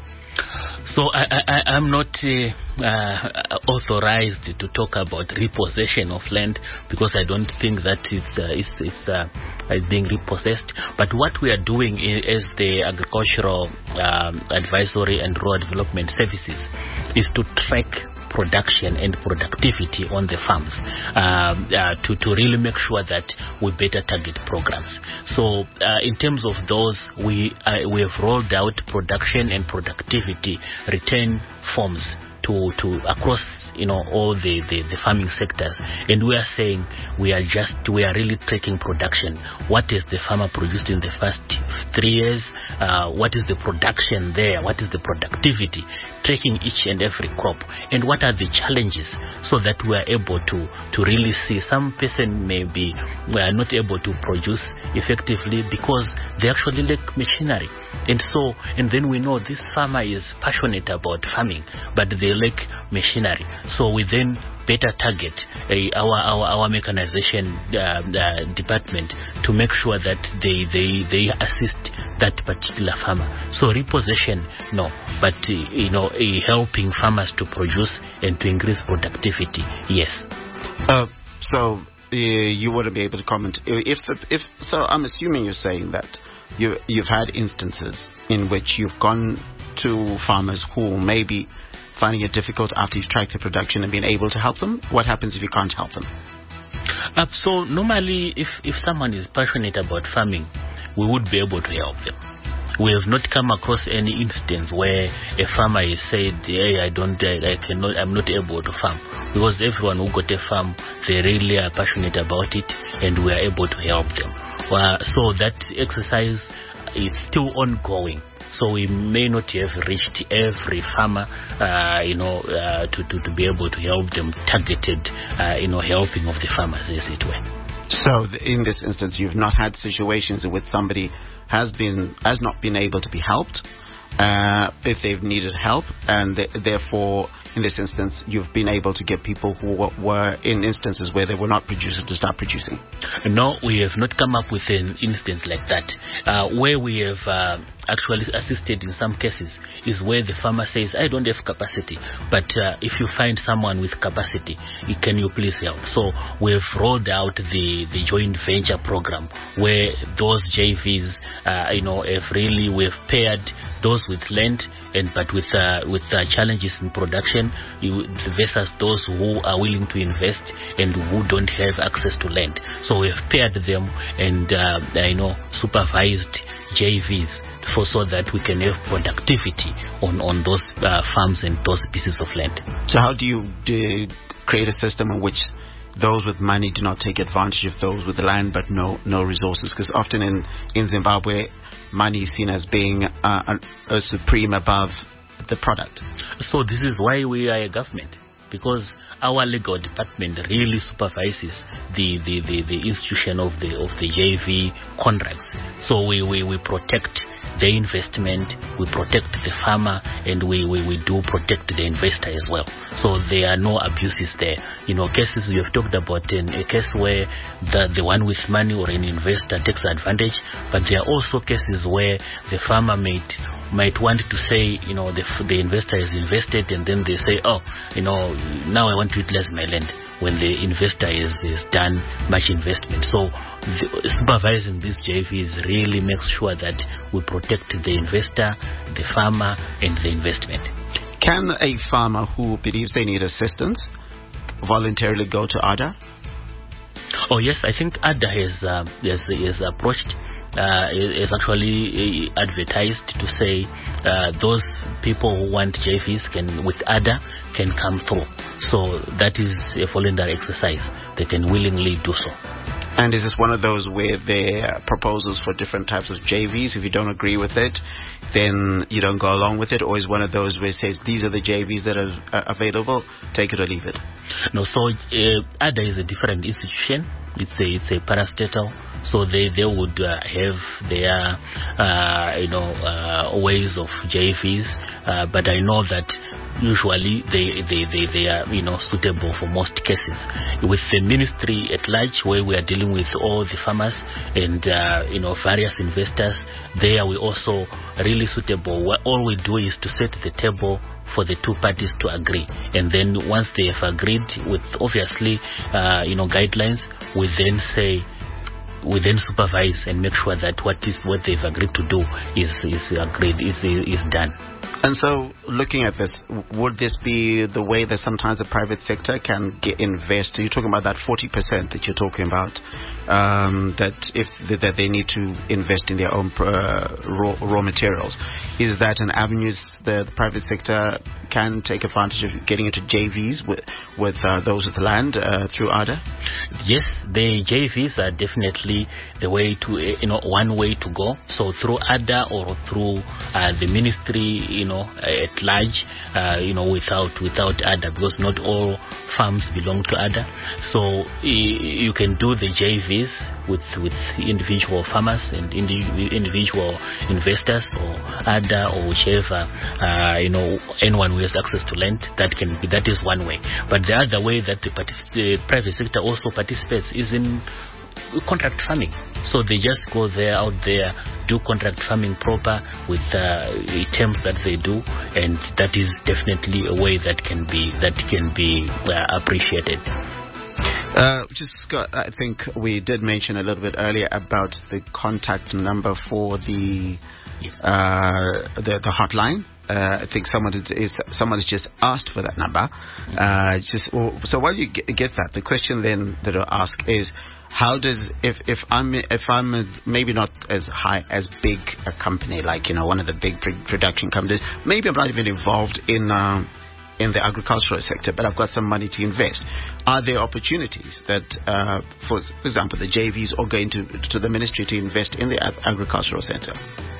So I, I, I'm not uh, uh, authorized to talk about repossession of land, because I don't think that it's, uh, it's, it's uh, being repossessed. But what we are doing is, as the Agricultural um, Advisory and Rural Development Services, is to track production and productivity on the farms, um, uh, to, to really make sure that we better target programs. So uh, in terms of those, we, uh, we have rolled out production and productivity return forms to, to across, you know, all the, the, the farming sectors, and we are saying we are just we are really tracking production. What is the farmer produced in the first three years? Uh, what is the production there? What is the productivity? Tracking each and every crop, and what are the challenges, so that we are able to to really see. Some person may be we are not able to produce effectively because they actually lack machinery. And so, and then we know this farmer is passionate about farming, but they lack machinery. So we then better target uh, our, our our mechanization uh, uh, department to make sure that they they they assist that particular farmer. So repossession, no, but uh, you know, uh, helping farmers to produce and to increase productivity, yes. Uh, so uh, you wouldn't be able to comment if if so. I'm assuming you're saying that you you've had instances in which you've gone to farmers who may be finding it difficult after you've tracked the production and been able to help them. What happens if you can't help them? Uh, so normally, if if someone is passionate about farming, we would be able to help them. We have not come across any instance where a farmer has said, "Hey, I don't, I, I cannot, I'm not able to farm," because everyone who got a farm, they really are passionate about it, and we are able to help them. Uh, so that exercise is still ongoing. So we may not have reached every farmer, uh, you know, uh, to, to to be able to help them, targeted, uh, you know, helping of the farmers, as it were. So in this instance, you've not had situations in which somebody has been has not been able to be helped uh, if they've needed help, and th- therefore, in this instance, you've been able to get people who w- were in instances where they were not producing to start producing. No, we have not come up with an instance like that. Uh, where we have uh, actually assisted in some cases is where the farmer says, "I don't have capacity, but uh, if you find someone with capacity, can you please help?" So we have rolled out the, the joint venture program, where those J Vs, uh, you know, have really, we've paired those with land, and but with uh, with uh, challenges in production, you, versus those who are willing to invest and who don't have access to land. So we have paired them and uh, you know, supervised J Vs for so that we can have productivity on on those uh, farms and those pieces of land. So how do you do, create a system in which those with money do not take advantage of those with the land but no no resources? Because often in, in Zimbabwe, money is seen as being uh, a, a supreme above the product. So this is why we are a government, because our legal department really supervises the, the, the, the institution of the of the J V contracts. So we, we, we protect their investment, we protect the farmer, and we, we, we do protect the investor as well. So there are no abuses there. You know, cases you have talked about, in a case where the, the one with money or an investor takes advantage, but there are also cases where the farmer might might want to say, you know, the, the investor has invested, and then they say, oh, you know, now I want to utilize my land, when the investor is, is done much investment. So the, supervising these J Vs really makes sure that we protect the investor, the farmer, and the investment. Can a farmer who believes they need assistance voluntarily go to A D A? Oh yes, I think A D A has, uh, has, has approached Uh, is actually uh, advertised to say uh, those people who want J Vs can, with A D A, can come through. So that is a voluntary exercise. They can willingly do so. And is this one of those where there are proposals for different types of J Vs? If you don't agree with it, then you don't go along with it? Or is one of those where it says these are the J Vs that are uh, available, take it or leave it? No, so uh, A D A is a different institution. It's a it's a parastatal, so they they would uh, have their uh, you know uh, ways of J Vs, uh, but I know that usually they, they they they are you know suitable for most cases. With the ministry at large, where we are dealing with all the farmers and uh, you know various investors, there we also really suitable. What all we do is to set the table for the two parties to agree, and then once they have agreed with obviously uh, you know guidelines, we then say we then supervise and make sure that what is what they've agreed to do is is agreed is is done. And so, looking at this, would this be the way that sometimes the private sector can get invest? You're talking about that forty percent that you're talking about, um, that if that they need to invest in their own uh, raw, raw materials. Is that an avenue that the private sector can take advantage of, getting into J Vs with with uh, those with land uh, through A D A? Yes, the J Vs are definitely the way to you know one way to go. So through A D A or through uh, the ministry, you know, at large, uh, you know, without without A D A, because not all farms belong to A D A. So y- you can do the J Vs with with individual farmers and indi- individual investors, or A D A, or whichever, uh, you know, anyone who has access to land. That can be that is one way. But the other way that the, partic- the private sector also participates is in contract farming. So they just go there out there, do contract farming proper with uh, the terms that they do, and that is definitely a way that can be that can be uh, appreciated. Uh, just Scott, I think we did mention a little bit earlier about the contact number for the Yes. uh, the, the hotline. Uh, I think someone is, is someone has just asked for that number. Uh, just so while you get, get that, the question then that I'll ask is, how does if if I'm if I'm a, maybe not as high as big a company like you know one of the big production companies, maybe I'm not even involved in. Uh, in the agricultural sector, but I've got some money to invest. Are there opportunities that, uh, for, for example, the J Vs are going to to the ministry to invest in the ag- agricultural sector?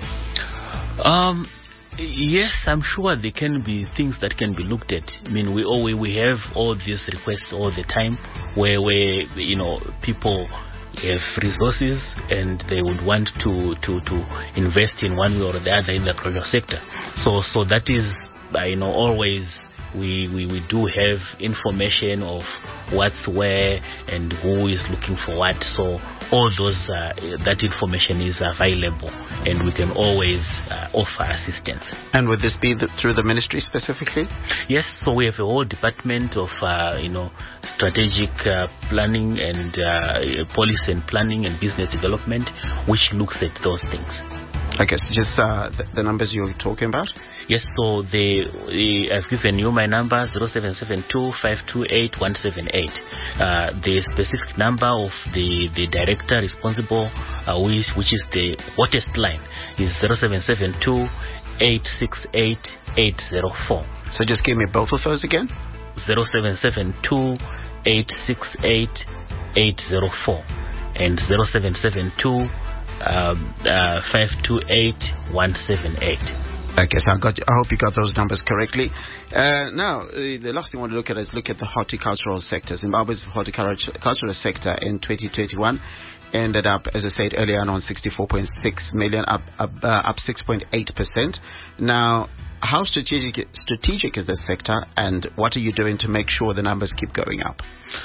Um, yes, I'm sure there can be things that can be looked at. I mean, we always we have all these requests all the time, where where you know people have resources and they would want to to to invest in one way or the other in the agricultural sector. So so that is uh, you know always. We, we, we do have information of what's where and who is looking for what. So all those uh, that information is available, and we can always uh, offer assistance. And would this be the, through the ministry specifically? Yes. So we have a whole department of uh, you know strategic uh, planning and uh, policy and planning and business development, which looks at those things. Okay, so just uh, the, the numbers you're talking about? Yes, so the, the I've given you my number, zero seven seven two, five two eight, one seven eight. Uh, the specific number of the, the director responsible, uh, which, which is the hottest line, is zero seven seven two, eight six eight, eight zero four. So just give me both of those again. zero seven seven two, eight six eight, eight zero four and zero seven seven two, Um, uh, five two eight, one seven eight. Okay, so I, got, I hope you got those numbers correctly. Uh, now, uh, the last thing I want to look at is look at the horticultural sector. Zimbabwe's horticultural sector in twenty twenty-one ended up, as I said earlier, on sixty-four point six million, up up, uh, up six point eight percent. Now, how strategic strategic is this sector, and what are you doing to make sure the numbers keep going up?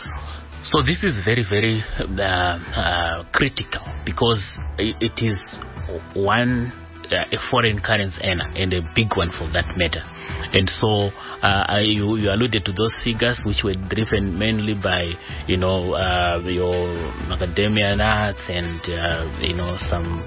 So this is very, very uh, uh, critical, because it, it is one uh, a foreign currency earner, and a big one for that matter. And so uh, you, you alluded to those figures, which were driven mainly by, you know, uh, your macadamia nuts and, uh, you know, some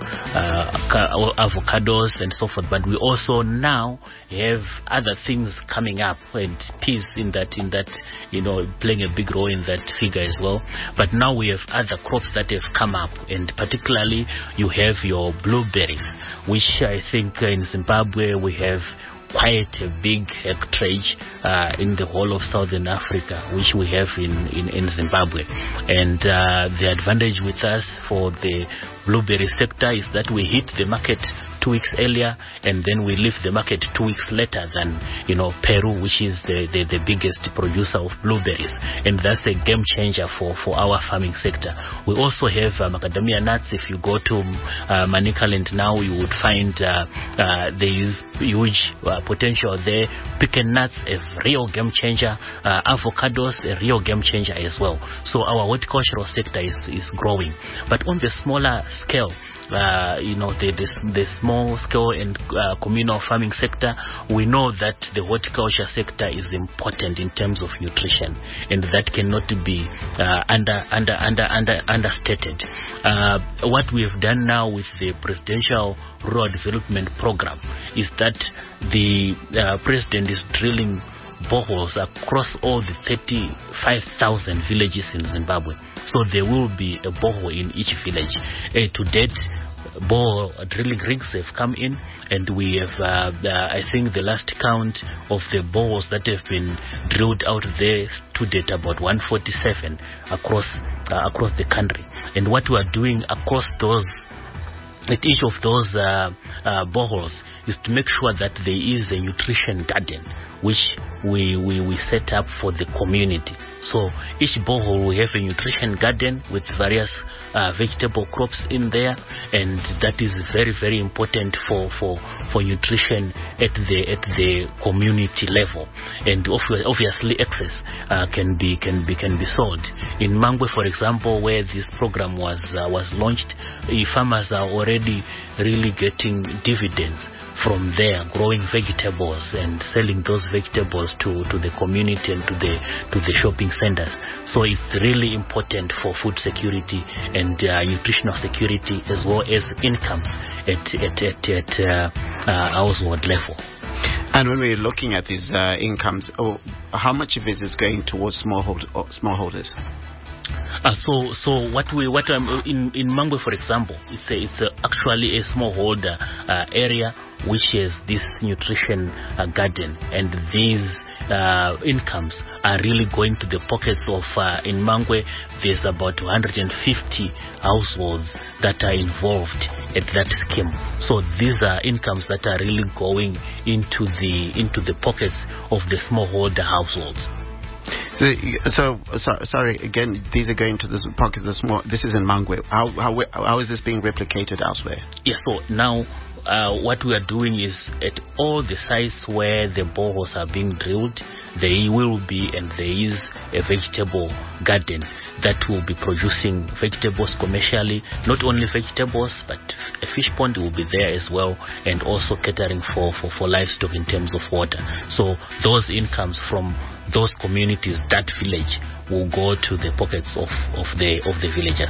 uh, avocados and so forth. But we also now have other things coming up, and peas in that, in that, you know, playing a big role in that figure as well. But now we have other crops that have come up, and particularly you have your blueberries, which I think in Zimbabwe we have quite a big hectarage uh, in the whole of Southern Africa, which we have in, in, in Zimbabwe. And uh, the advantage with us for the blueberry sector is that we hit the market two weeks earlier, and then we leave the market two weeks later than, you know, Peru, which is the, the, the biggest producer of blueberries. And that's a game changer for, for our farming sector. We also have uh, macadamia nuts. If you go to uh, Manicaland now, you would find uh, uh, there is huge uh, potential there. Pecan nuts, a real game changer. Uh, avocados, a real game changer as well. So our horticultural sector is, is growing. But on the smaller scale, Uh, you know, the, the, the small scale and uh, communal farming sector, we know that the horticulture sector is important in terms of nutrition, and that cannot be uh, under, under, under, under, understated. Uh, what we have done now with the Presidential Rural Development Program is that the uh, President is drilling boreholes across all the thirty-five thousand villages in Zimbabwe. So there will be a borehole in each village. Uh, to date, borehole drilling rigs have come in, and we have, uh, uh, I think the last count of the boreholes that have been drilled out there stood at about one forty-seven across uh, across the country. And what we are doing across those, at each of those uh, uh, boreholes, is to make sure that there is a nutrition garden, which we, we, we set up for the community. So each borehole will have a nutrition garden with various uh, vegetable crops in there, and that is very, very important for, for, for nutrition at the at the community level. And obviously excess uh, can be can be can be sold. In Mangwe, for example, where this program was uh, was launched, uh, farmers are already really getting dividends from there, growing vegetables and selling those vegetables to, to the community and to the to the shopping centers. So it's really important for food security and uh, nutritional security, as well as incomes at at at, at uh, uh, household level. And when we're looking at these uh, incomes, oh, how much of it is going towards smallhold smallholders? Uh, so, so what we what um, in in Mangwe, for example, it's a, it's a, actually a smallholder uh, area which has this nutrition uh, garden, and these uh, incomes are really going to the pockets of uh, in Mangwe. There's about two hundred fifty households that are involved at that scheme. So these are incomes that are really going into the into the pockets of the smallholder households. So, so, sorry, again, these are going to the pockets. The small. This is in Mangwe. How, how, how is this being replicated elsewhere? Yes. So now, uh, what we are doing is at all the sites where the boreholes are being drilled, there will be and there is a vegetable garden that will be producing vegetables commercially. Not only vegetables, but a fish pond will be there as well, and also catering for, for, for livestock in terms of water. So those incomes from those communities, that village, will go to the pockets of, of the of the villagers.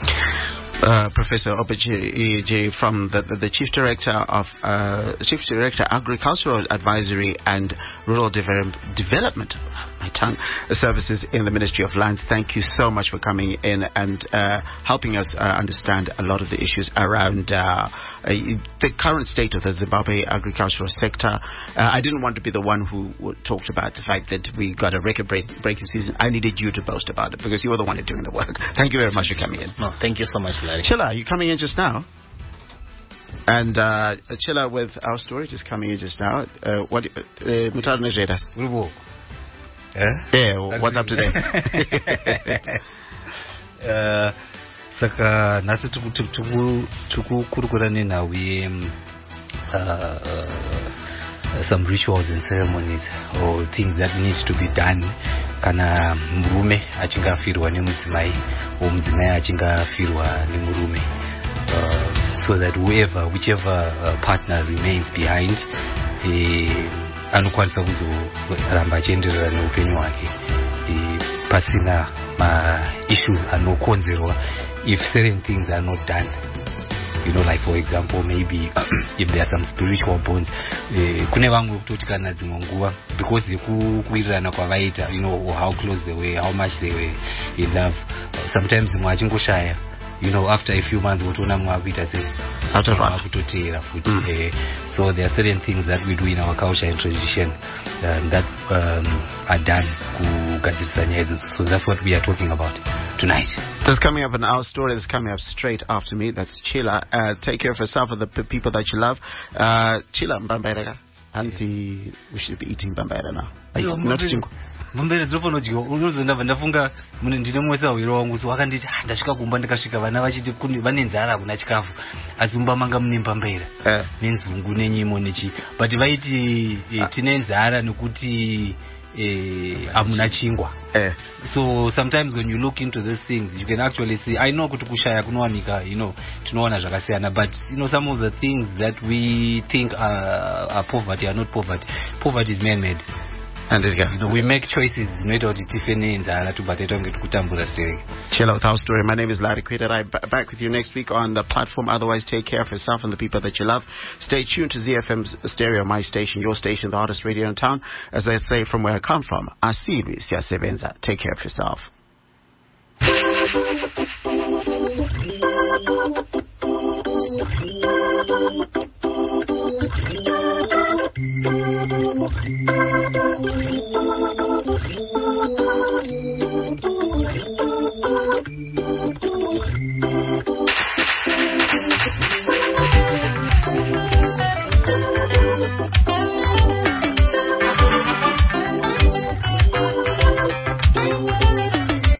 Uh, Professor Obejiri from the, the, the Chief Director of uh, Chief Director Agricultural Advisory and Rural Devel- Development, my tongue, Services in the Ministry of Lands. Thank you so much for coming in and uh, helping us uh, understand a lot of the issues around uh, uh, the current state of the Zimbabwe agricultural sector. Uh, I didn't want to be the one who talked about the fact that we got a record-breaking season. I needed you to boast about it because you were the one doing the work. Thank you very much for coming in. No, thank you so much, Larry. Chilla, are you coming in just now? And uh, Chilla, with our story just coming in just now, uh, what Mutalo Najedas? Yeah, what's up today? uh, Saka nasi tuku tuku tuku kurukura nina we some rituals and ceremonies or things that needs to be done. Kana murume achinga firwa ni mudzimai, or mudzimai achinga firwa ni murume. Uh, so that whoever, whichever uh, partner remains behind, eh, anokwanisa kuzoramba achienderera neupenyu hwake eh, pasina ma issues anokonzerwa if certain things are not done. You know, like for example, maybe if there are some spiritual bonds, kune vamwe kutoti kana dzimwe nguva because yekuwirirana kwavaita, you know, or how close they were, how much they were in love, sometimes dzimwe achingoshaya, you know, after a few months wotona mwe akuita sei akutoteera futi. So there are certain things that we do in our culture and tradition um, that um, are done kugadzirisa nyaya idzodzo. So that's what we are talking about tonight. That's coming up in our story. That's coming up straight after me. That's Chilla. Uh, take care of yourself and the p- people that you love. Uh, Chilla mbambaira. Anti, we should be eating mbambaira now. Yo, not chingu. Mbambere zvinofanodziwa unozondava ndafunga ndine mwesa wiro wangu so wakanditi ndasvika kumba ndikasvika vana vachiti kune vane nzara kuna chikafu asi mumba manga mune mbambaira eh. nenzungu nenyimo nechi but vaiti eh, tine nzara nekuti eh, amuna chingwa eh. So sometimes when you look into these things you can actually see, I know kuti kushaya kunowanika, you know, tinoona zvakasiyana, but you know some of the things that we think are, are poverty are not poverty. Poverty is man-made. And it, yeah. You know, we make choices made out of different Chill out our story. My name is Larry Quidder. I'm b- back with you next week on the platform. Otherwise, take care of yourself and the people that you love. Stay tuned to Z F M's Stereo, my station, your station, the hardest radio in town. As I say, from where I come from, Asili Siyasebenza. Take care of yourself. Thank you.